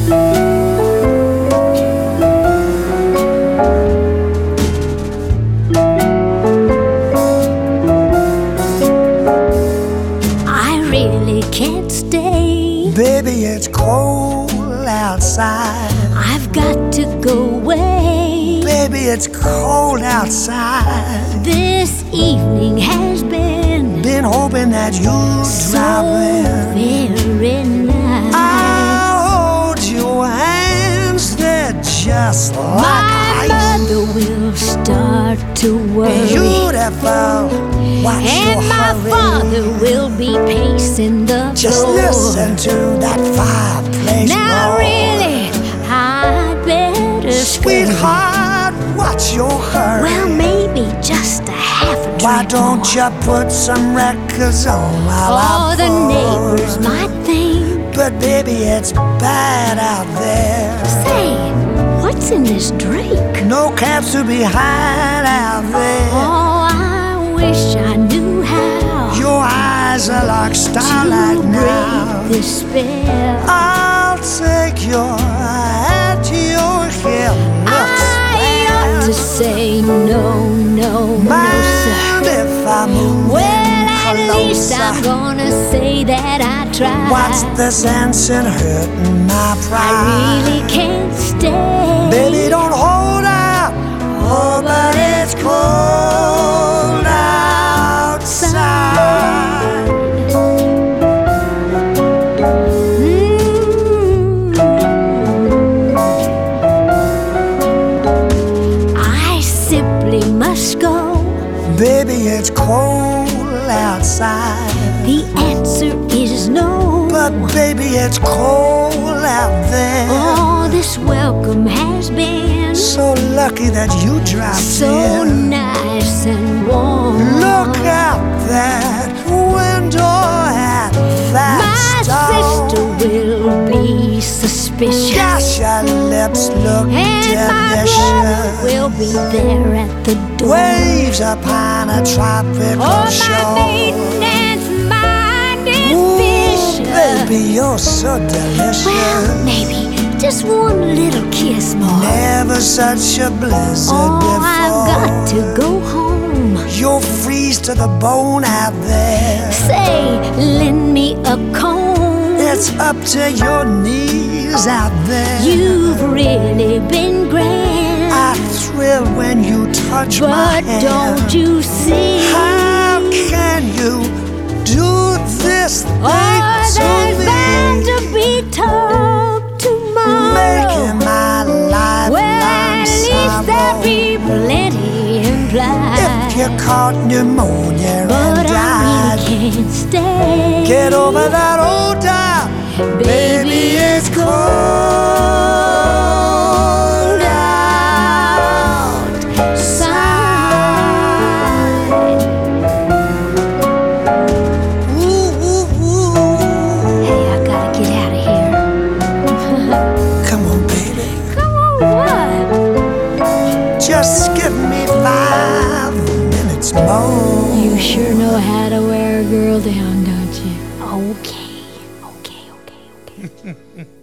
I really can't stay. Baby, it's cold outside. I've got to go away. Baby, it's cold outside. This evening has been Hoping that you'd so drop in. very nice. I'll hold your hands, they're just like My ice. mother will start to worry, Beautiful, watch and your my hurry. father will be pacing the Just floor. listen to that fireplace Now roar. really, I'd better scurry. Sweetheart, watch your hurry. Well, maybe just a half a drink Why don't more. you put some records on while Oh, I the pour? neighbors might think, But baby, it's bad out there. say, what's in this drink? No cabs to be had out there. Oh, I wish I knew how Your eyes are like starlight to now. break this spell. I'll take your hat, your hair looks I ought to say no, no, no, Mind sir. if I move Well, in at least closer? I'm gonna say that I tried. What's the sense in hurting my I pride? really can't stay. Baby, don't hold out. Oh, but it's cold outside. I simply must go. Baby, it's cold outside. The answer is no. But baby, it's cold out there. Oh, this welcome has been So lucky that you dropped so in. nice and warm. Look out that window at that My sister will be suspicious, Gosh, your lips look and my brother delicious. will be there at the door. Waves upon a tropical Oh, my shore. maintenance mind is Ooh, vicious. baby, you're so delicious. Well, maybe just one little kiss more. Never such a blizzard Oh, before. I've got to go home. You'll freeze to the bone out there. Say, lend me a comb. It's up to your knees out there. You've really been grand, I thrill when you touch my but hand. don't you see? How can you do this thing Oh, to there's me? bound to be talk tomorrow. Making my life Well, long at least there'll be plenty implied. If you caught pneumonia But and I died, really can't stay. get over that old doubt. Baby, it's cold outside. Ooh, ooh, ooh. Hey, I gotta get out of here. Come on, baby. Come on, what? Just give me 5 minutes more. You sure know how to wear a girl down, don't you? Okay, okay.